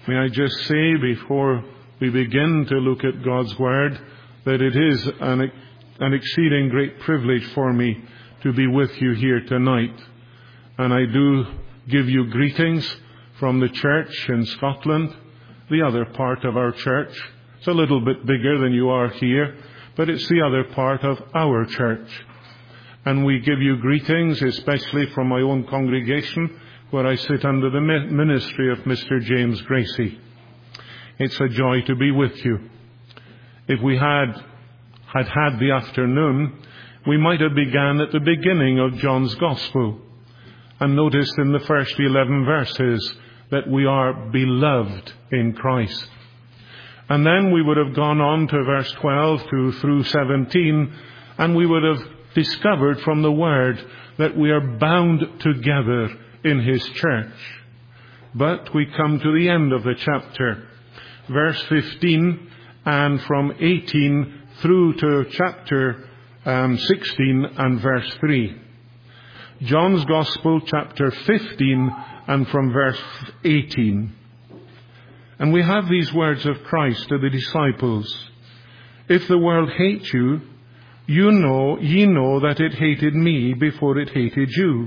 May I just say before we begin to look at God's Word that it is an exceeding great privilege for me to be with you here tonight. And I do give you greetings from the church in Scotland, the other part of our church. It's a little bit bigger than you are here, but it's the other part of our church. And we give you greetings, especially from my own congregation, where I sit under the ministry of Mr. James Gracie. It's a joy to be with you. If we had the afternoon, we might have began at the beginning of John's Gospel and noticed in the first 11 verses that we are beloved in Christ. And then we would have gone on to verse 12 through 17, and we would have discovered from the Word that we are bound together in His church. But we come to the end of the chapter, verse 15, and from 18 through to chapter 16 and verse 3. John's Gospel, chapter 15, and from verse 18. And we have these words of Christ to the disciples. If the world hates you, ye know that it hated me before it hated you.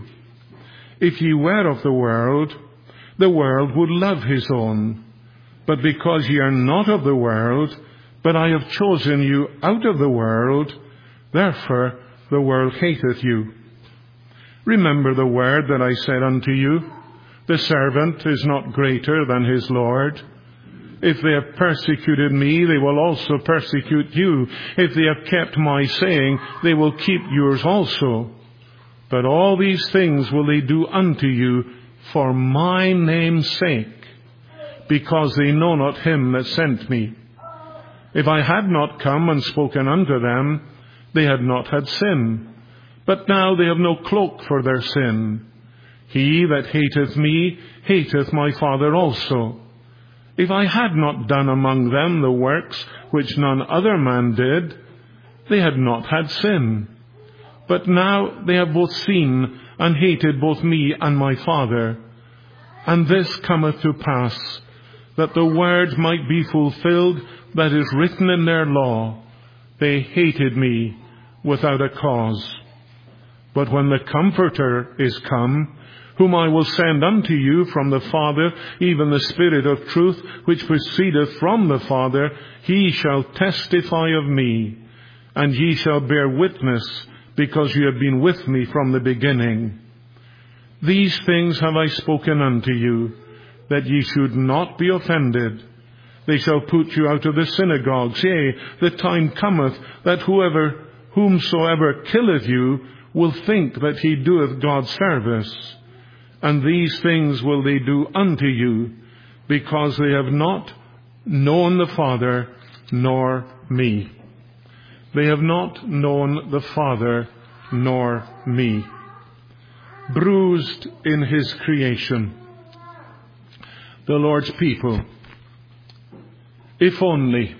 If ye were of the world would love his own. But because ye are not of the world, but I have chosen you out of the world, therefore the world hateth you. Remember the word that I said unto you, the servant is not greater than his Lord. If they have persecuted me, they will also persecute you. If they have kept my saying, they will keep yours also. But all these things will they do unto you for my name's sake, because they know not him that sent me. If I had not come and spoken unto them, they had not had sin. But now they have no cloak for their sin. He that hateth me hateth my Father also. If I had not done among them the works which none other man did, they had not had sin. But now they have both seen and hated both me and my Father. And this cometh to pass, that the word might be fulfilled that is written in their law, they hated me without a cause. But when the Comforter is come, whom I will send unto you from the Father, even the Spirit of truth, which proceedeth from the Father, he shall testify of me, and ye shall bear witness, because ye have been with me from the beginning. These things have I spoken unto you, that ye should not be offended. They shall put you out of the synagogues. Yea, the time cometh that whomsoever killeth you will think that he doeth God service. And these things will they do unto you, because they have not known the Father nor me. They have not known the Father nor me. Bruised in his creation, the Lord's people. If only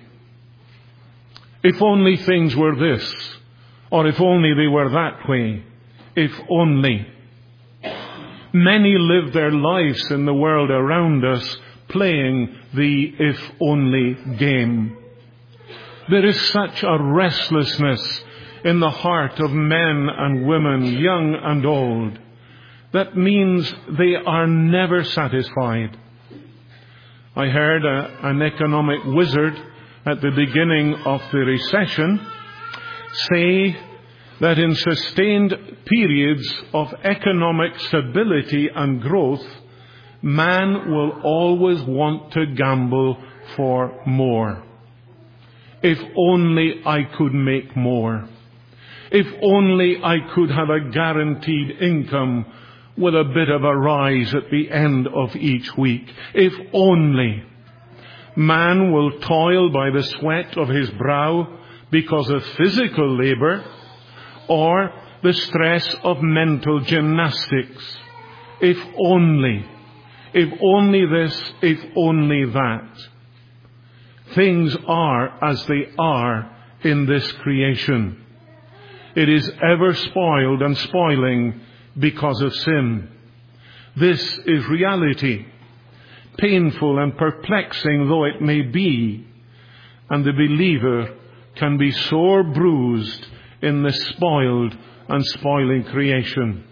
things were this, or if only they were that way. If only. Many live their lives in the world around us playing the if only game. There is such a restlessness in the heart of men and women, young and old, that means they are never satisfied. I heard an economic wizard at the beginning of the recession say that in sustained periods of economic stability and growth, man will always want to gamble for more. If only I could make more. If only I could have a guaranteed income with a bit of a rise at the end of each week. If only. Man will toil by the sweat of his brow because of physical labor or the stress of mental gymnastics. If only. If only this, if only that. Things are as they are in this creation. It is ever spoiled and spoiling because of sin. This is reality. painful and perplexing though it may be, and the believer can be sore bruised in the spoiled and spoiling creation.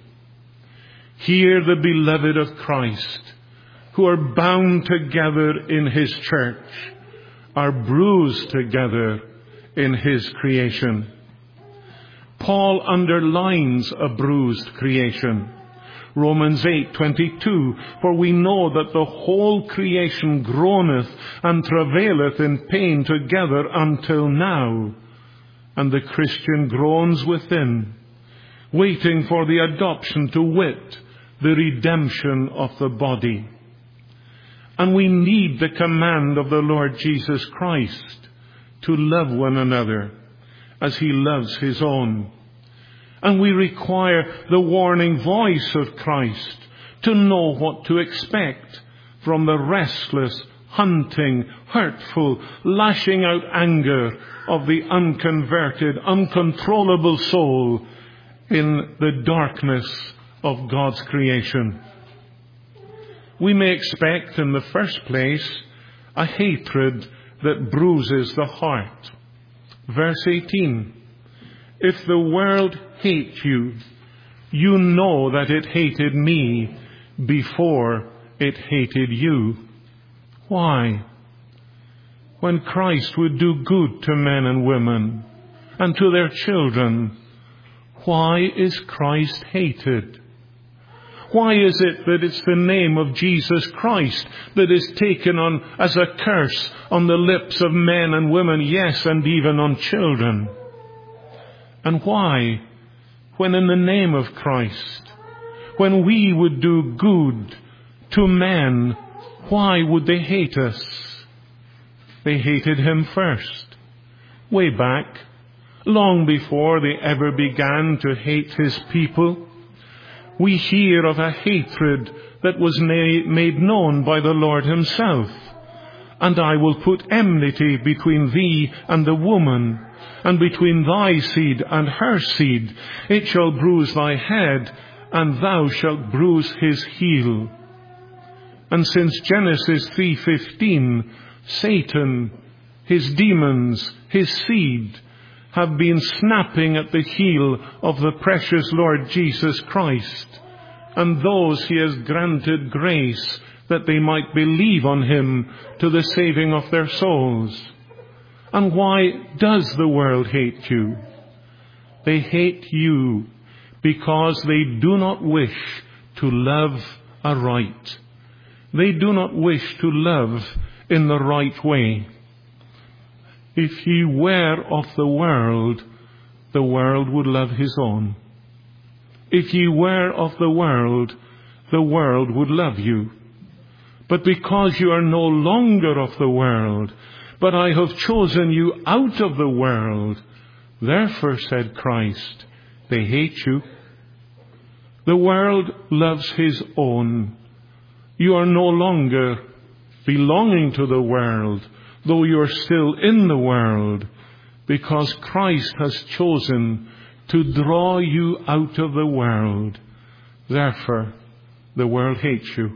Here the beloved of Christ, who are bound together in His church, are bruised together in His creation. Paul underlines a bruised creation. Romans 8:22, for we know that the whole creation groaneth and travaileth in pain together until now. And the Christian groans within, waiting for the adoption, to wit, the redemption of the body. And we need the command of the Lord Jesus Christ to love one another as He loves His own. And we require the warning voice of Christ to know what to expect from the restless, hunting, hurtful, lashing out anger of the unconverted, uncontrollable soul in the darkness of God's creation. We may expect, in the first place, a hatred that bruises the heart. Verse 18, if the world hates you, you know that it hated me before it hated you. Why? When Christ would do good to men and women and to their children, why is Christ hated? Why is it that it's the name of Jesus Christ that is taken on as a curse on the lips of men and women, yes, and even on children? And why, when in the name of Christ, when we would do good to men, why would they hate us? They hated Him first, way back, long before they ever began to hate His people. We hear of a hatred that was made known by the Lord Himself. And I will put enmity between thee and the woman, and between thy seed and her seed. It shall bruise thy head, and thou shalt bruise his heel. And since Genesis 3:15, Satan, his demons, his seed, have been snapping at the heel of the precious Lord Jesus Christ, and those He has granted grace that they might believe on Him to the saving of their souls. And why does the world hate you? They hate you because they do not wish to love aright. They do not wish to love in the right way. If ye were of the world would love his own. If ye were of the world would love you. But because you are no longer of the world, but I have chosen you out of the world, therefore, said Christ, they hate you. The world loves his own. You are no longer belonging to the world, though you are still in the world, because Christ has chosen to draw you out of the world. Therefore, the world hates you.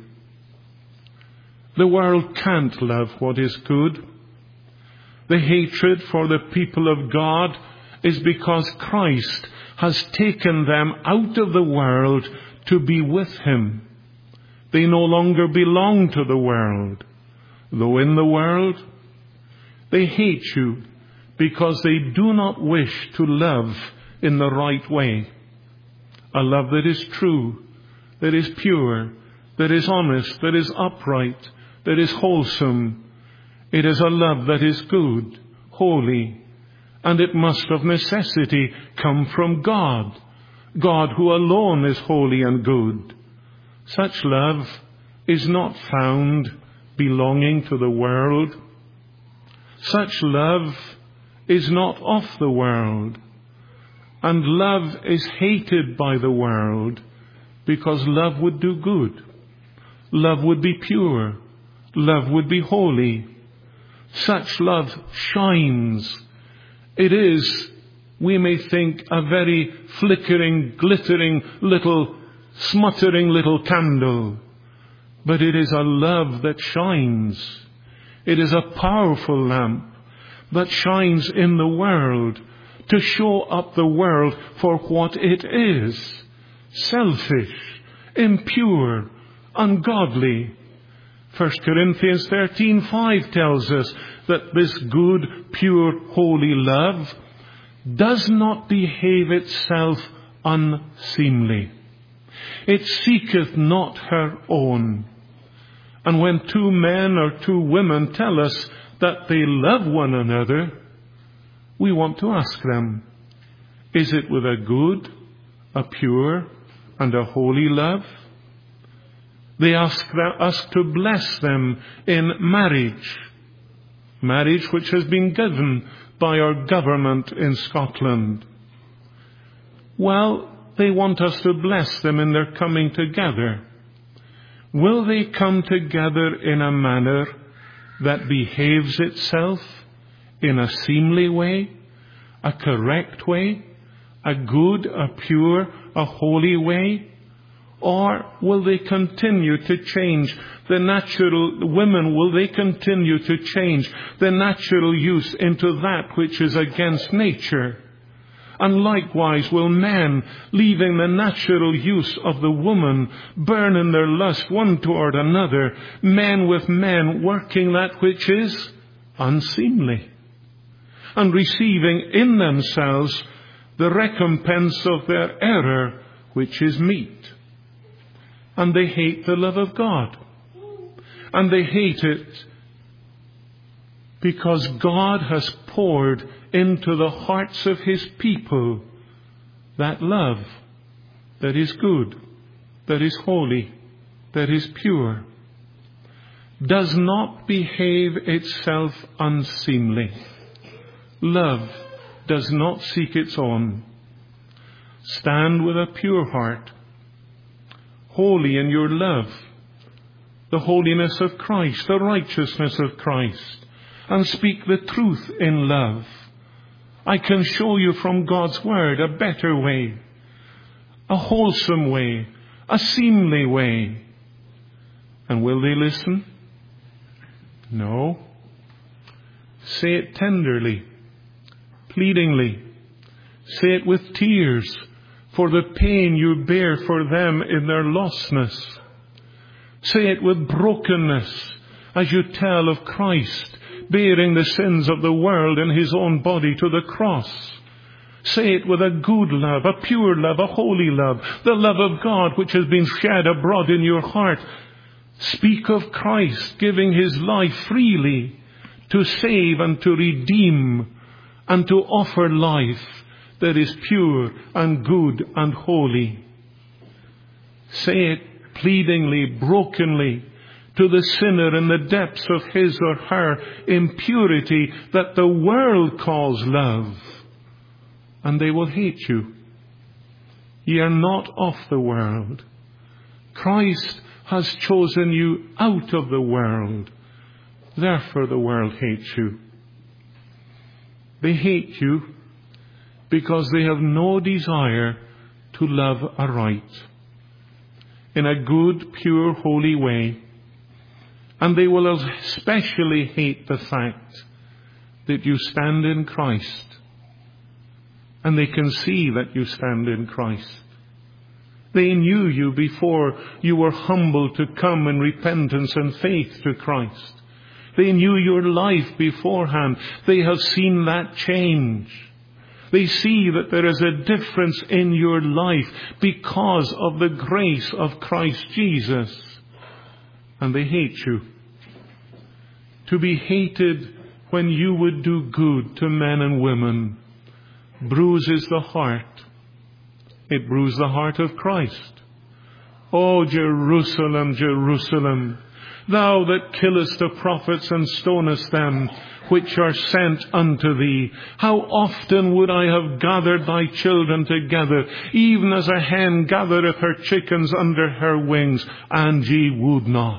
The world can't love what is good. The hatred for the people of God is because Christ has taken them out of the world to be with Him. They no longer belong to the world, though in the world. They hate you because they do not wish to love in the right way. A love that is true, that is pure, that is honest, that is upright, that is wholesome. It is a love that is good, holy, and it must of necessity come from God, God who alone is holy and good. Such love is not found belonging to the world. Such love is not of the world. And love is hated by the world because love would do good. Love would be pure. Love would be holy. Such love shines. It is, we may think, a very flickering, glittering, smuttering little candle. but it is a love that shines. It is a powerful lamp that shines in the world to show up the world for what it is: selfish, impure, ungodly. 1 Corinthians 13:5 tells us that this good, pure, holy love does not behave itself unseemly. It seeketh not her own. And when two men or two women tell us that they love one another, we want to ask them, is it with a good, a pure, and a holy love? They ask us to bless them in marriage which has been given by our government in Scotland. Well, they want us to bless them in their coming together. Will they come together in a manner that behaves itself in a seemly way, a correct way, a good, a pure, a holy way? Or will they continue to change the natural, women, will they continue to change the natural use into that which is against nature? And likewise will men, leaving the natural use of the woman, burn in their lust one toward another, men with men working that which is unseemly, and receiving in themselves the recompense of their error, which is meat. And they hate the love of God. And they hate it because God has poured into the hearts of His people that love that is good, that is holy, that is pure, does not behave itself unseemly. Love does not seek its own. Stand with a pure heart, holy in your love, the holiness of Christ, the righteousness of Christ, and speak the truth in love. I can show you from God's Word a better way, a wholesome way, a seemly way. And will they listen? No. Say it tenderly, pleadingly. Say it with tears for the pain you bear for them in their lostness. Say it with brokenness as you tell of Christ bearing the sins of the world in His own body to the cross. Say it with a good love, a pure love, a holy love, the love of God which has been shed abroad in your heart. Speak of Christ giving His life freely to save and to redeem and to offer life that is pure and good and holy. Say it pleadingly, brokenly, to the sinner in the depths of his or her impurity that the world calls love, and they will hate you. Ye are not of the world. Christ has chosen you out of the world. Therefore the world hates you. They hate you because they have no desire to love aright, in a good, pure, holy way. And they will especially hate the fact that you stand in Christ. And they can see that you stand in Christ. They knew you before you were humble to come in repentance and faith to Christ. They knew your life beforehand. They have seen that change. They see that there is a difference in your life because of the grace of Christ Jesus. And they hate you. To be hated when you would do good to men and women bruises the heart. It bruised the heart of Christ. O Jerusalem, Jerusalem, thou that killest the prophets and stonest them which are sent unto thee, how often would I have gathered thy children together, even as a hen gathereth her chickens under her wings, and ye would not.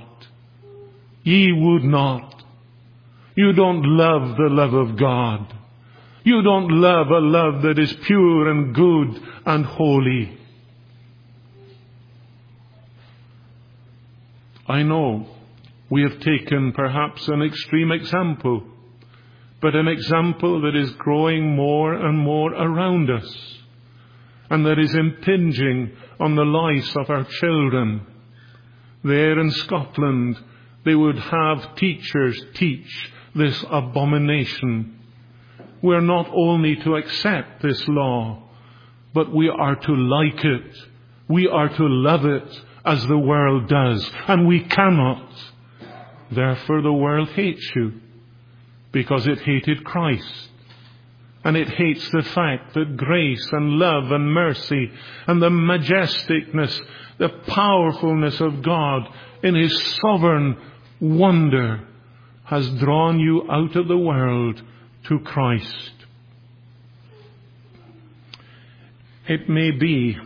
Ye would not. You don't love the love of God. You don't love a love that is pure and good and holy. I know we have taken perhaps an extreme example, but an example that is growing more and more around us, and that is impinging on the lives of our children. There in Scotland, they would have teachers teach this abomination. We're not only to accept this law, but we are to like it. We are to love it as the world does, and we cannot. Therefore the world hates you, because it hated Christ. And it hates the fact that grace and love and mercy and the majesticness, the powerfulness of God in His sovereign wonder has drawn you out of the world to Christ. It may be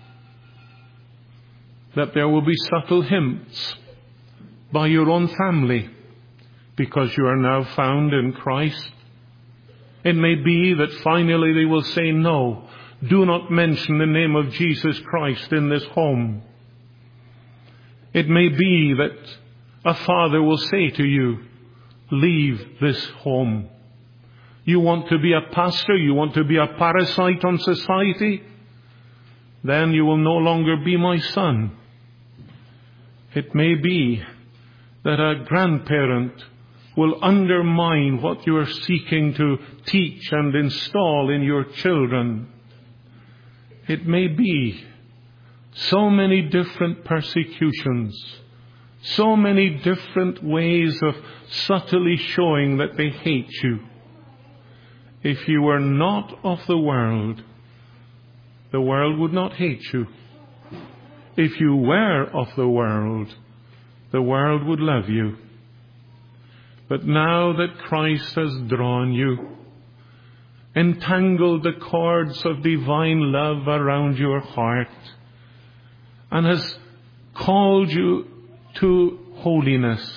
that there will be subtle hints by your own family, because you are now found in Christ. It may be that finally they will say, no, do not mention the name of Jesus Christ in this home. It may be that a father will say to you, leave this home. You want to be a pastor? You want to be a parasite on society? Then you will no longer be my son. It may be that a grandparent will undermine what you are seeking to teach and install in your children. It may be so many different persecutions, so many different ways of subtly showing that they hate you. If you were not of the world would not hate you. If you were of the world would love you. But now that Christ has drawn you, entangled the cords of divine love around your heart, and has called you to holiness,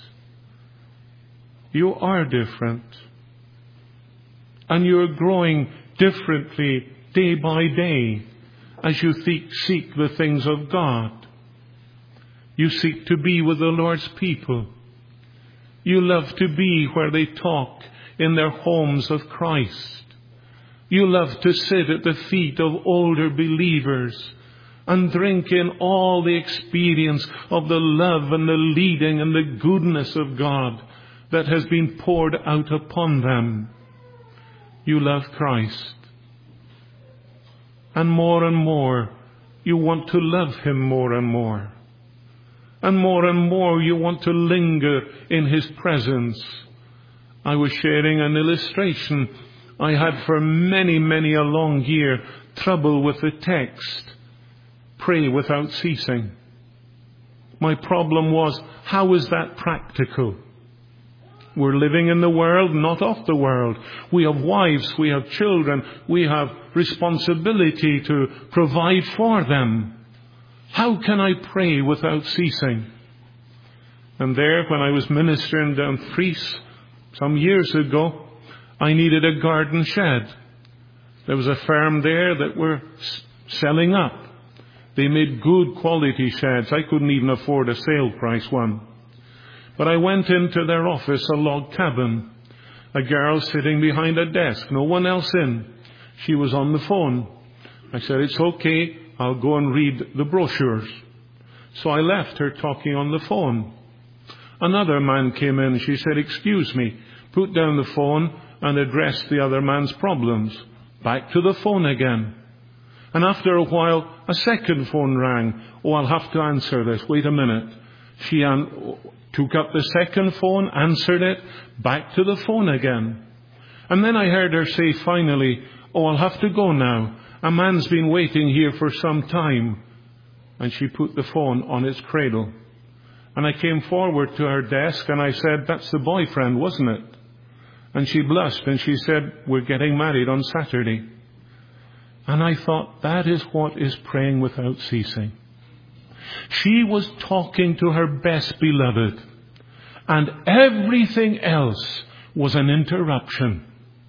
you are different. And you're growing differently day by day as you seek the things of God. You seek to be with the Lord's people. You love to be where they talk in their homes of Christ. You love to sit at the feet of older believers and drink in all the experience of the love and the leading and the goodness of God that has been poured out upon them. You love Christ. And more you want to love Him more and more. And more you want to linger in His presence. I was sharing an illustration. I had for many a long year trouble with the text, pray without ceasing. My problem was, how is that practical? We're living in the world, not of the world. We have wives, we have children, we have responsibility to provide for them. How can I pray without ceasing? And there, when I was ministering down Fries some years ago, I needed a garden shed. There was a firm there that were selling up. They made good quality sheds. I couldn't even afford a sale price one. But I went into their office, a log cabin. A girl sitting behind a desk, no one else in. She was on the phone. I said, it's okay, I'll go and read the brochures. So I left her talking on the phone. Another man came in. She said, excuse me, put down the phone and address the other man's problems. Back to the phone again. And after a while, a second phone rang. Oh, I'll have to answer this. Wait a minute. She took up the second phone, answered it, back to the phone again. And then I heard her say finally, oh, I'll have to go now. A man's been waiting here for some time. And she put the phone on its cradle. And I came forward to her desk and I said, that's the boyfriend, wasn't it? And she blushed and she said, we're getting married on Saturday. And I thought, that is what is praying without ceasing. She was talking to her best beloved, and everything else was an interruption.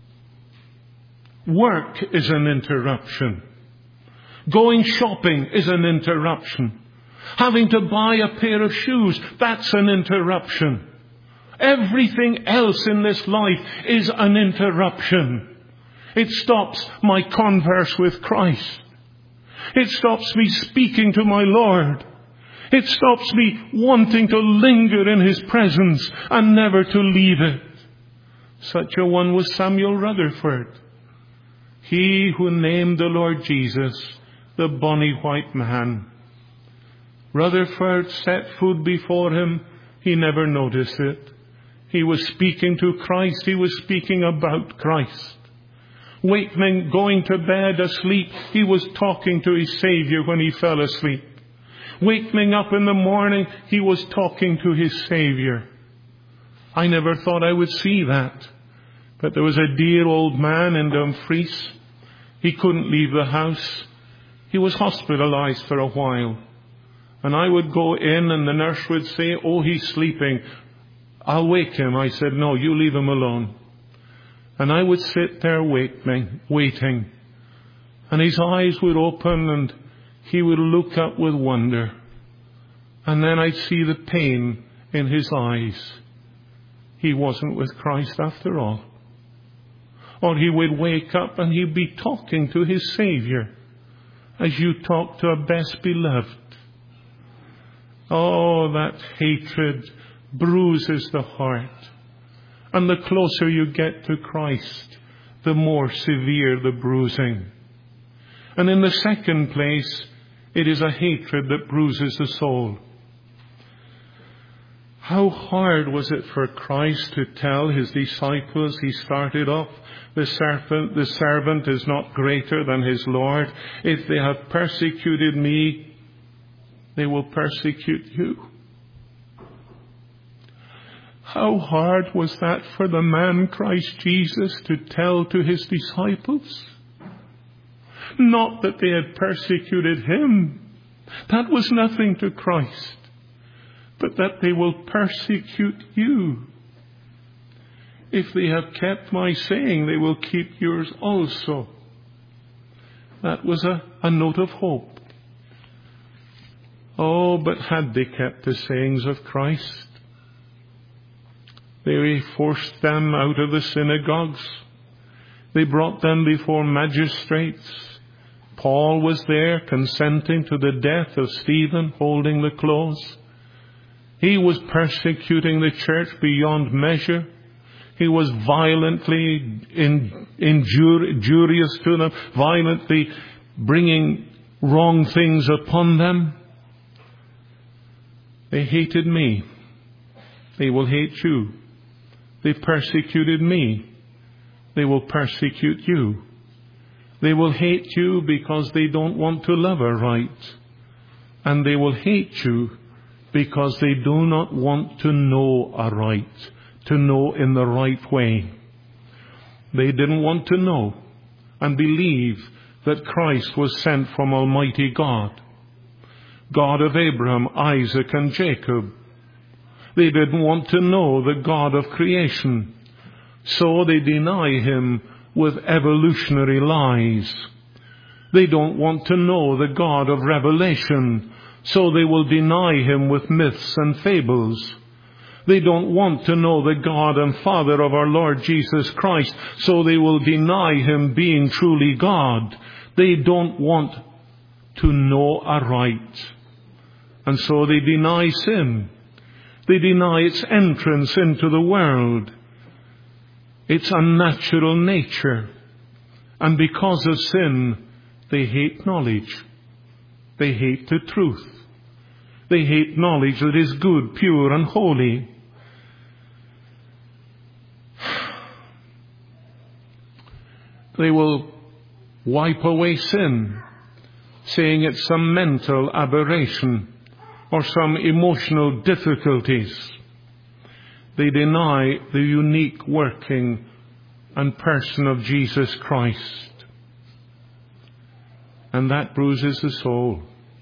Work is an interruption. Going shopping is an interruption. Having to buy a pair of shoes, that's an interruption. Everything else in this life is an interruption. It stops my converse with Christ. It stops me speaking to my Lord. It stops me wanting to linger in His presence and never to leave it. Such a one was Samuel Rutherford. He who named the Lord Jesus the bonny white man. Rutherford set food before him. He never noticed it. He was speaking to Christ. He was speaking about Christ. Wakening, going to bed, asleep, he was talking to his Savior when he fell asleep. Wakening up in the morning, he was talking to his Savior. I never thought I would see that. But there was a dear old man in Dumfries. He couldn't leave the house. He was hospitalized for a while. And I would go in and the nurse would say, "Oh, he's sleeping. I'll wake him." I said, "No, you leave him alone." And I would sit there waiting. And his eyes would open and he would look up with wonder. And then I'd see the pain in his eyes. He wasn't with Christ after all. Or he would wake up and he'd be talking to his Savior as you talk to a best beloved. Oh, that hatred bruises the heart. And the closer you get to Christ, the more severe the bruising. And in the second place, it is a hatred that bruises the soul. How hard was it for Christ to tell his disciples, he started off, the servant is not greater than his Lord. If they have persecuted me, they will persecute you. How hard was that for the man Christ Jesus to tell to his disciples? Not that they had persecuted him. That was nothing to Christ. But that they will persecute you. If they have kept my saying, they will keep yours also. That was a note of hope. Oh, but had they kept the sayings of Christ? They forced them out of the synagogues. They brought them before magistrates. Paul was there consenting to the death of Stephen, holding the clothes. He was persecuting the church beyond measure. He was violently injurious to them, violently bringing wrong things upon them. They hated me. They will hate you. They persecuted me. They will persecute you. They will hate you because they don't want to love aright. And they will hate you because they do not want to know aright, to know in the right way. They didn't want to know and believe that Christ was sent from Almighty God, God of Abraham, Isaac, and Jacob. They didn't want to know the God of creation, so they deny Him with evolutionary lies. They don't want to know the God of revelation, so they will deny Him with myths and fables. They don't want to know the God and Father of our Lord Jesus Christ, so they will deny Him being truly God. They don't want to know aright. And so they deny sin. They deny its entrance into the world, its unnatural nature. And because of sin, they hate knowledge. They hate the truth. They hate knowledge that is good, pure, and holy. They will wipe away sin, saying it's some mental aberration or some emotional difficulties. They deny the unique working and person of Jesus Christ. And that bruises the soul.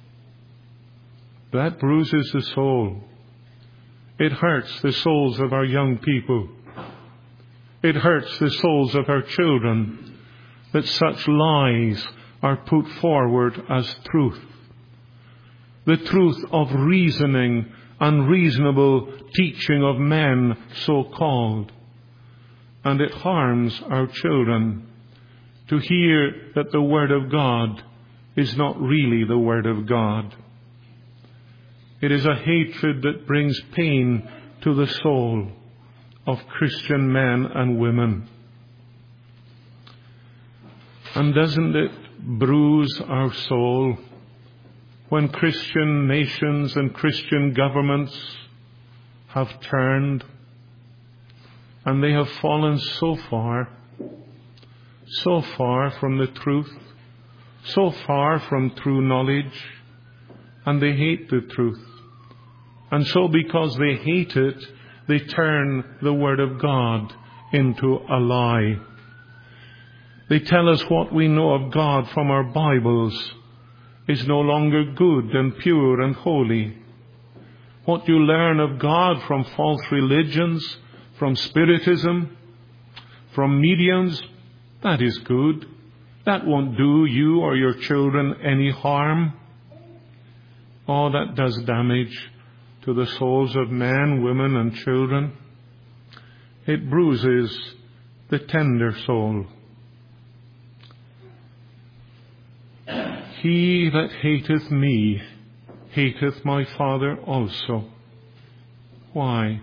That bruises the soul. It hurts the souls of our young people. It hurts the souls of our children that such lies are put forward as truth. the truth of reasoning, unreasonable teaching of men so-called. And it harms our children to hear that the Word of God is not really the Word of God. It is a hatred that brings pain to the soul of Christian men and women. And doesn't it bruise our soul when Christian nations and Christian governments have turned and they have fallen so far from the truth, so far from true knowledge, and they hate the truth. And so because they hate it, they turn the Word of God into a lie. They tell us what we know of God from our Bibles is no longer good and pure and holy. What you learn of God from false religions, from Spiritism, from mediums, that is good. That won't do you or your children any harm. Oh, that does damage to the souls of men, women, and children. It bruises the tender soul. He that hateth me hateth my Father also. Why?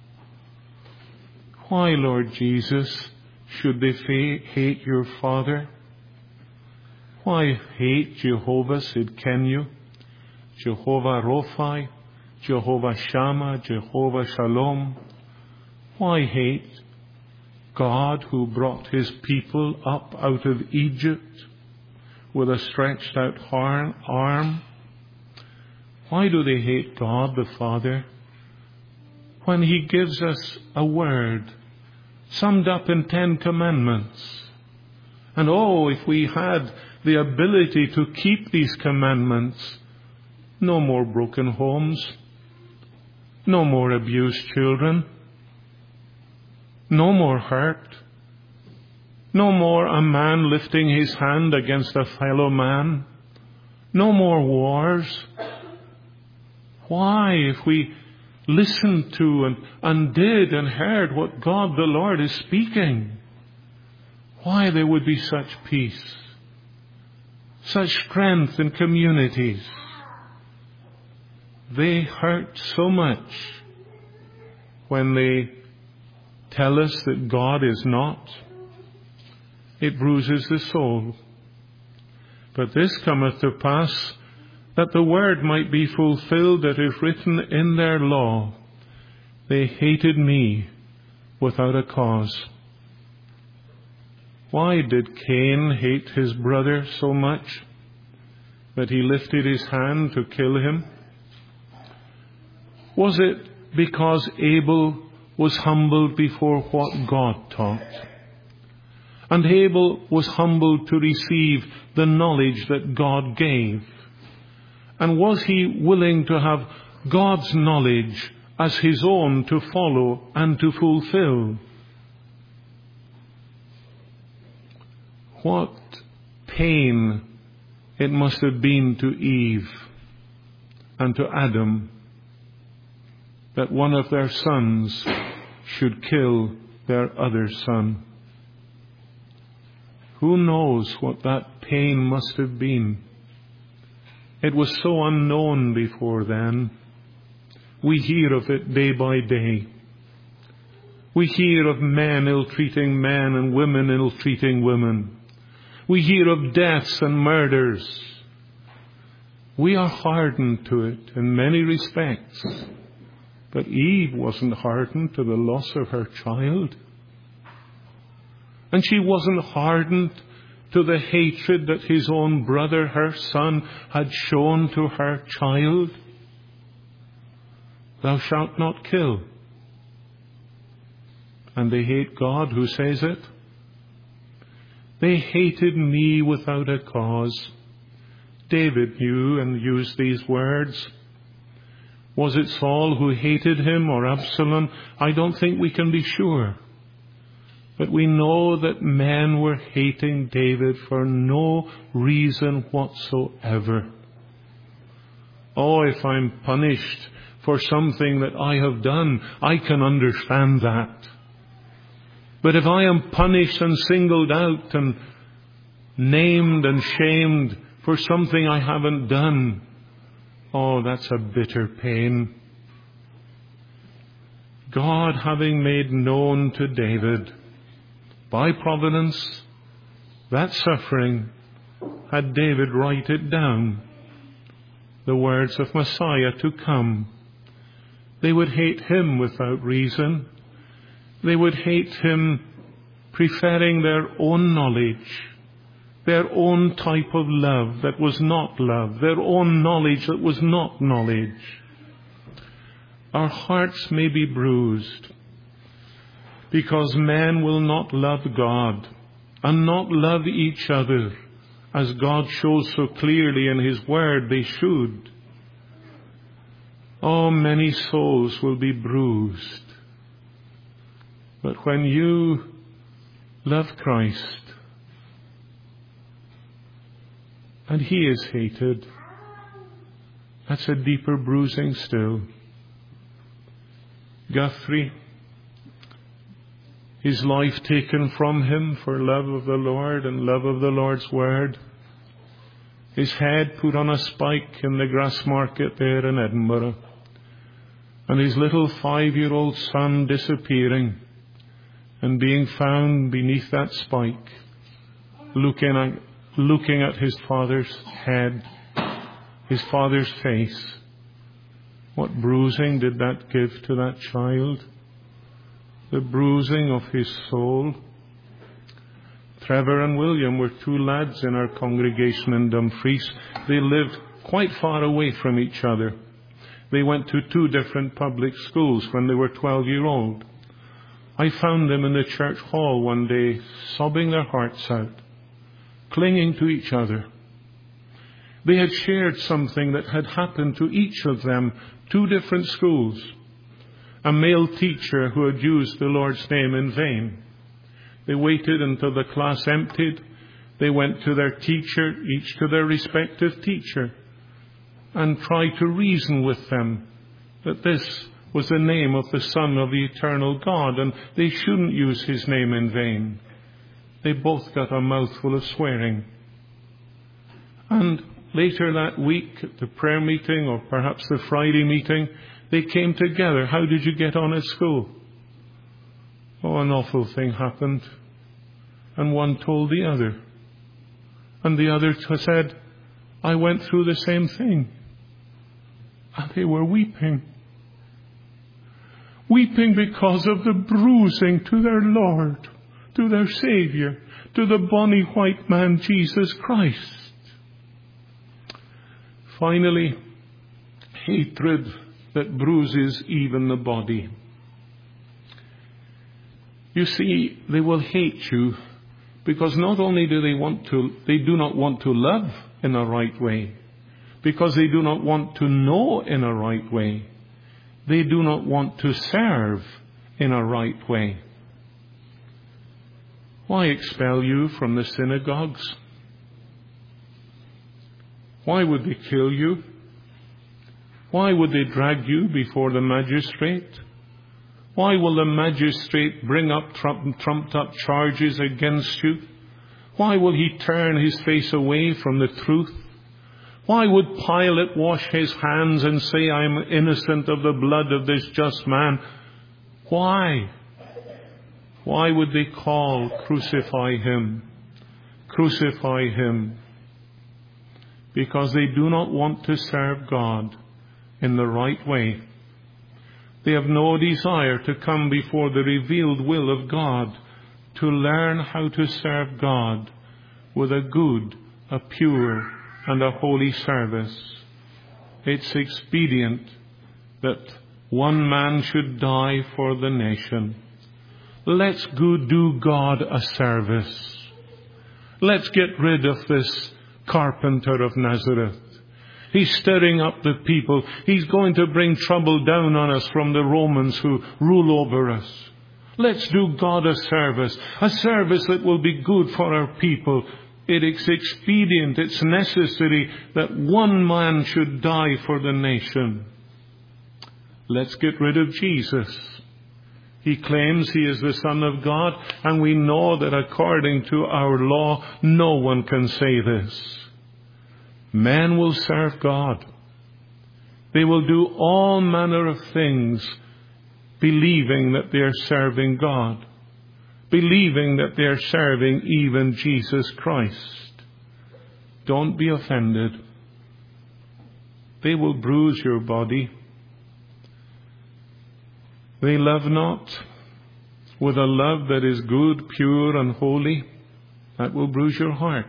Why, Lord Jesus, should they hate your Father? Why hate Jehovah Sidkenu, Jehovah Rophi, Jehovah Shammah, Jehovah Shalom? Why hate God who brought his people up out of Egypt with a stretched out arm? Why do they hate God the Father when he gives us a word summed up in 10 commandments? And oh, if we had the ability to keep these commandments, no more broken homes, no more abused children, no more hurt, no more a man lifting his hand against a fellow man, no more wars. Why, if we listened to and did and heard what God the Lord is speaking, why there would be such peace, such strength in communities. They hurt so much when they tell us that God is not. It bruises the soul. But this cometh to pass, that the word might be fulfilled that is written in their law. They hated me without a cause. Why did Cain hate his brother so much that he lifted his hand to kill him? Was it because Abel was humbled before what God taught? And Abel was humbled to receive the knowledge that God gave. And was he willing to have God's knowledge as his own to follow and to fulfill? What pain it must have been to Eve and to Adam that one of their sons should kill their other son. Who knows what that pain must have been? It was so unknown before then. We hear of it day by day. We hear of men ill-treating men and women ill-treating women. We hear of deaths and murders. We are hardened to it in many respects. But Eve wasn't hardened to the loss of her child. And she wasn't hardened to the hatred that his own brother, her son, had shown to her child. Thou shalt not kill. And they hate God who says it. They hated me without a cause. David knew and used these words. Was it Saul who hated him or Absalom? I don't think we can be sure. But we know that men were hating David for no reason whatsoever. Oh, if I'm punished for something that I have done, I can understand that. But if I am punished and singled out and named and shamed for something I haven't done, oh, that's a bitter pain. God, having made known to David, by providence, that suffering, had David write it down, the words of Messiah to come. They would hate him without reason. They would hate him preferring their own knowledge, their own type of love that was not love, their own knowledge that was not knowledge. Our hearts may be bruised because men will not love God and not love each other as God shows so clearly in His Word they should. Oh, many souls will be bruised. But when you love Christ and He is hated, that's a deeper bruising still. Guthrie, his life taken from him for love of the Lord and love of the Lord's Word. His head put on a spike in the grass market there in Edinburgh. And his little 5-year-old son disappearing and being found beneath that spike, looking at his father's head, his father's face. What bruising did that give to that child? The bruising of his soul. Trevor and William were 2 lads in our congregation in Dumfries. They lived quite far away from each other. They went to 2 different public schools when they were 12-year-old. I found them in the church hall one day, sobbing their hearts out, clinging to each other. They had shared something that had happened to each of them, 2 different schools. A male teacher who had used the Lord's name in vain. They waited until the class emptied. They went to their teacher, each to their respective teacher, and tried to reason with them that this was the name of the Son of the eternal God, and they shouldn't use His name in vain. They both got a mouthful of swearing. And later that week at the prayer meeting, or perhaps the Friday meeting, they came together. How did you get on at school? Oh, an awful thing happened. And one told the other. And the other said, I went through the same thing. And they were weeping. Weeping because of the bruising to their Lord, to their Saviour, to the bonny white man, Jesus Christ. Finally, hatred that bruises even the body. You see, they will hate you because not only do they do not want to love in a right way, because they do not want to know in a right way. They do not want to serve in a right way. Why expel you from the synagogues? Why would they kill you? Why would they drag you before the magistrate? Why will the magistrate bring up trumped up charges against you? Why will he turn his face away from the truth? Why would Pilate wash his hands and say, I am innocent of the blood of this just man? Why? Why would they call, crucify him? Crucify him. Because they do not want to serve God in the right way. They have no desire to come before the revealed will of God, to learn how to serve God with a good, a pure, and a holy service. It's expedient that one man should die for the nation. Let's go do God a service. Let's get rid of this carpenter of Nazareth. He's stirring up the people. He's going to bring trouble down on us from the Romans who rule over us. Let's do God a service that will be good for our people, It is expedient, it's necessary that one man should die for the nation. Let's get rid of Jesus. He claims he is the Son of God, and we know that according to our law, no one can say this. Men will serve God. They will do all manner of things, believing that they are serving God, believing that they are serving even Jesus Christ. Don't be offended. They will bruise your body. They love not with a love that is good, pure, and holy. That will bruise your heart.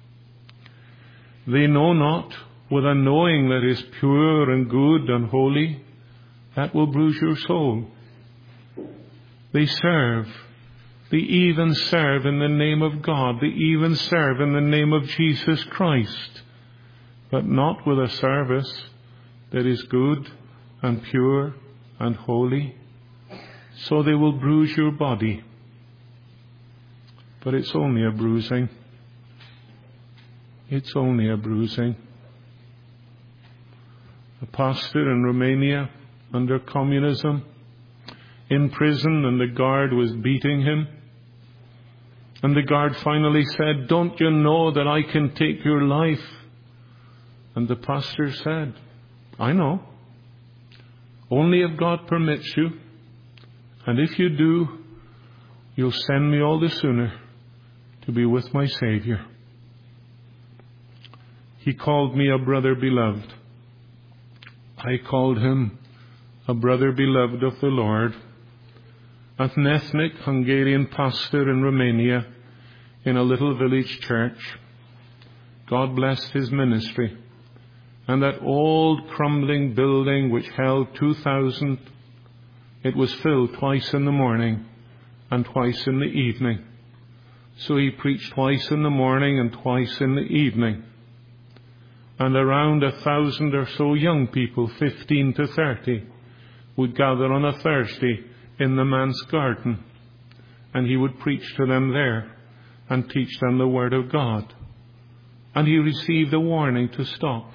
They know not with a knowing that is pure and good and holy. That will bruise your soul. They serve. They even serve in the name of God. They even serve in the name of Jesus Christ. But not with a service that is good and pure and holy. So they will bruise your body. But it's only a bruising. It's only a bruising. A pastor in Romania under communism, in prison, and the guard was beating him. And the guard finally said, "Don't you know that I can take your life?" And the pastor said, "I know. Only if God permits you. And if you do, you'll send me all the sooner to be with my Savior." He called me a brother beloved. I called him a brother beloved of the Lord. An ethnic Hungarian pastor in Romania in a little village church. God blessed his ministry. And that old crumbling building which held 2,000, it was filled twice in the morning and twice in the evening. So he preached twice in the morning and twice in the evening. And around 1,000 or so young people, 15 to 30, would gather on a Thursday in the man's garden. And he would preach to them there and teach them the Word of God. And he received a warning to stop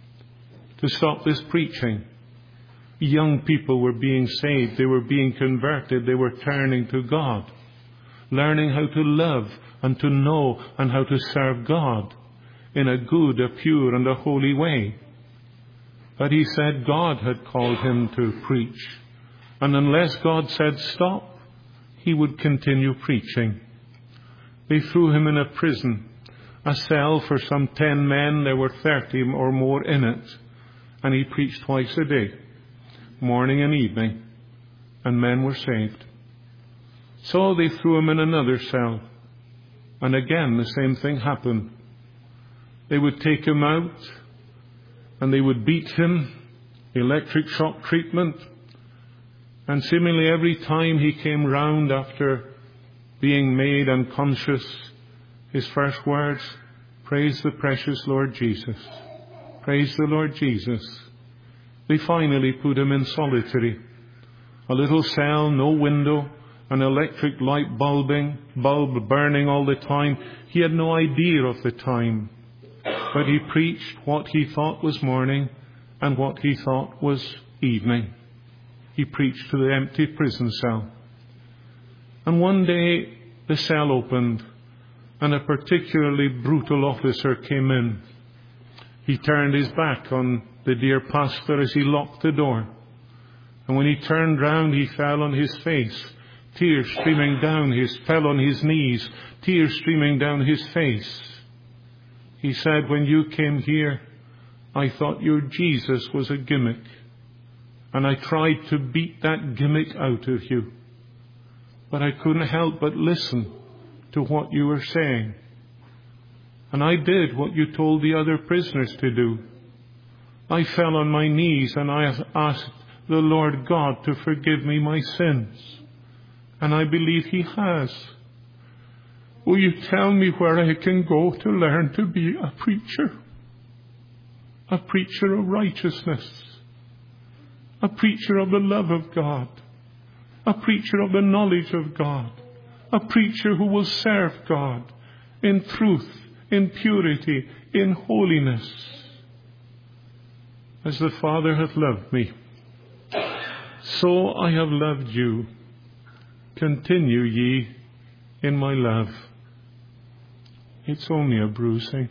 this preaching. Young people were being saved. They were being converted. They were turning to God, learning how to love and to know and how to serve God in a good, a pure, and a holy way. But he said God had called him to preach. And unless God said stop, he would continue preaching. They threw him in a prison, a cell for some 10 men. There were 30 or more in it. And he preached twice a day, morning and evening, and men were saved. So they threw him in another cell. And again the same thing happened. They would take him out and they would beat him, electric shock treatment. And seemingly every time he came round after being made unconscious, his first words, "Praise the precious Lord Jesus. Praise the Lord Jesus." They finally put him in solitary. A little cell, no window, an electric light bulb burning all the time. He had no idea of the time. But he preached what he thought was morning and what he thought was evening. He preached to the empty prison cell. And one day the cell opened and a particularly brutal officer came in. He turned his back on the dear pastor as he locked the door. And when he turned round, he fell on his face, tears streaming down. He fell on his knees, tears streaming down his face. He said, "When you came here, I thought your Jesus was a gimmick. And I tried to beat that gimmick out of you. But I couldn't help but listen to what you were saying. And I did what you told the other prisoners to do. I fell on my knees and I asked the Lord God to forgive me my sins. And I believe He has. Will you tell me where I can go to learn to be a preacher? A preacher of righteousness. A preacher of the love of God. A preacher of the knowledge of God. A preacher who will serve God in truth, in purity, in holiness. As the Father hath loved me, so I have loved you. Continue ye in my love. It's only a bruising.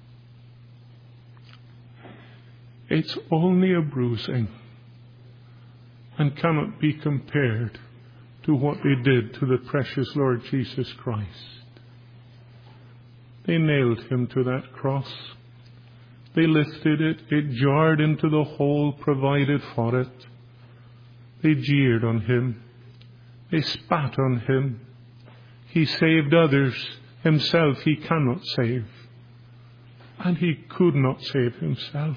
It's only a bruising, and cannot be compared to what they did to the precious Lord Jesus Christ. They nailed him to that cross. They lifted it. It jarred into the hole provided for it. They jeered on him. They spat on him. He saved others. Himself he cannot save. And he could not save himself.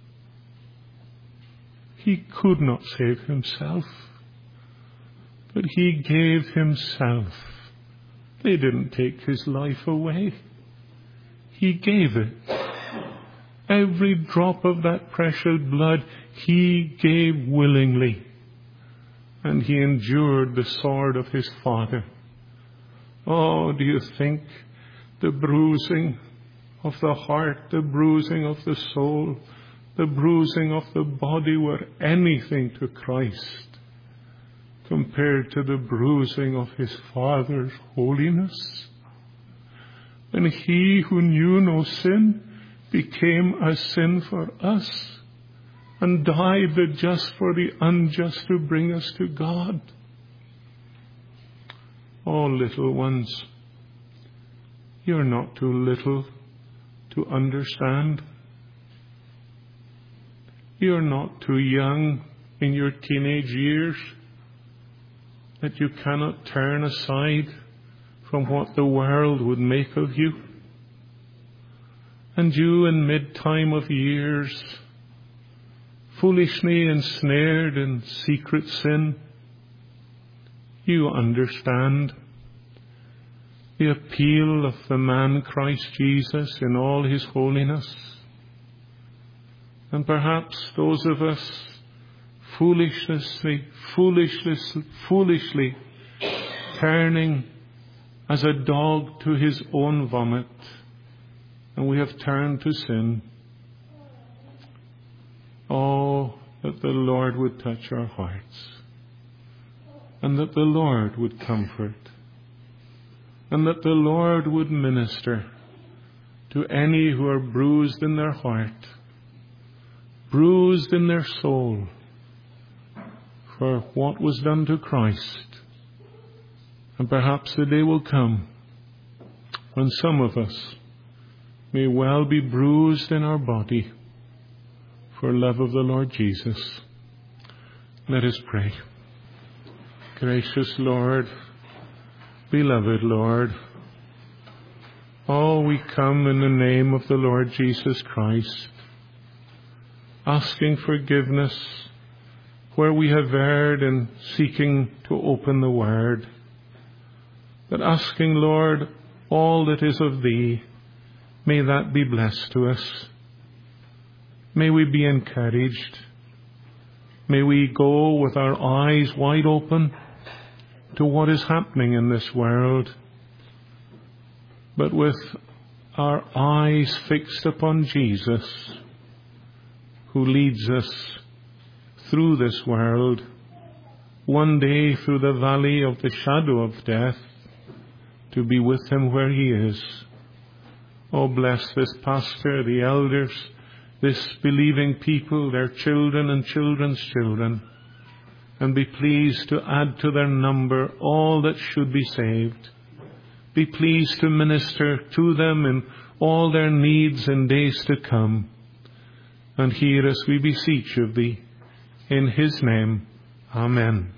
He could not save himself. But he gave himself. They didn't take his life away. He gave it. Every drop of that precious blood he gave willingly. And he endured the sword of his Father. Oh, do you think the bruising of the heart, the bruising of the soul, the bruising of the body were anything to Christ compared to the bruising of his Father's holiness? When he who knew no sin became a sin for us and died the just for the unjust to bring us to God. Oh, little ones, you're not too little to understand. You're not too young in your teenage years that you cannot turn aside from what the world would make of you. And you in mid-time of years, foolishly ensnared in secret sin, you understand the appeal of the man Christ Jesus in all his holiness. And perhaps those of us foolishly turning as a dog to his own vomit, and we have turned to sin. Oh, that the Lord would touch our hearts, and that the Lord would comfort, and that the Lord would minister to any who are bruised in their heart, bruised in their soul, for what was done to Christ. And perhaps the day will come when some of us may well be bruised in our body for love of the Lord Jesus. Let us pray. Gracious Lord, beloved Lord, oh, we come in the name of the Lord Jesus Christ, asking forgiveness where we have erred in seeking to open the Word, but asking, Lord, all that is of Thee, may that be blessed to us. May we be encouraged. May we go with our eyes wide open to what is happening in this world, but with our eyes fixed upon Jesus, who leads us through this world, one day through the valley of the shadow of death, to be with him where he is. Oh, bless this pastor, the elders, this believing people, their children and children's children, and be pleased to add to their number all that should be saved. Be pleased to minister to them in all their needs in days to come. And hear us, we beseech of Thee. In His name, Amen.